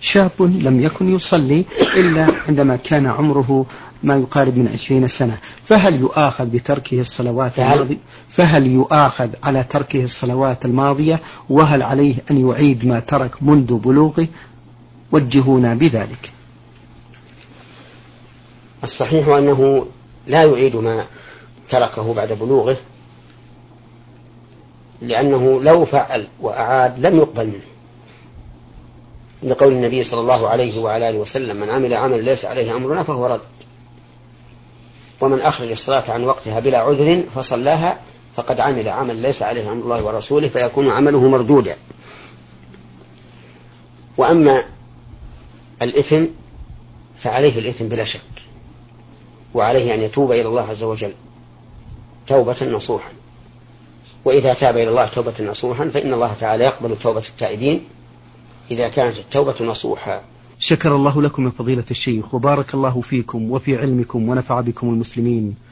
شاب لم يكن يصلي إلا عندما كان عمره ما يقارب من 20 سنة، فهل يؤاخذ بتركه الصلوات الماضية؟ فهل يؤاخذ على تركه الصلوات الماضية؟ وهل عليه أن يعيد ما ترك منذ بلوغه؟ وجهونا بذلك. الصحيح أنه لا يعيد ما تركه بعد بلوغه، لأنه لو فعل وأعاد لم يقبل منه، لقول النبي صلى الله عليه وعلى آله وسلم: من عمل عمل ليس عليه أمرنا فهو رد، ومن أخرج الصلاة عن وقتها بلا عذر فصلاها فقد عمل عمل ليس عليه أمر الله ورسوله فيكون عمله مردودا. وأما الإثم فعليه الإثم بلا شك، وعليه أن يتوب إلى الله عز وجل توبة نصوحا، وإذا تاب إلى الله توبة نصوحا فإن الله تعالى يقبل توبة التائبين إذا كانت التوبة نصوحا. شكر الله لكم يا فضيلة الشيخ، وبارك الله فيكم وفي علمكم ونفع بكم المسلمين.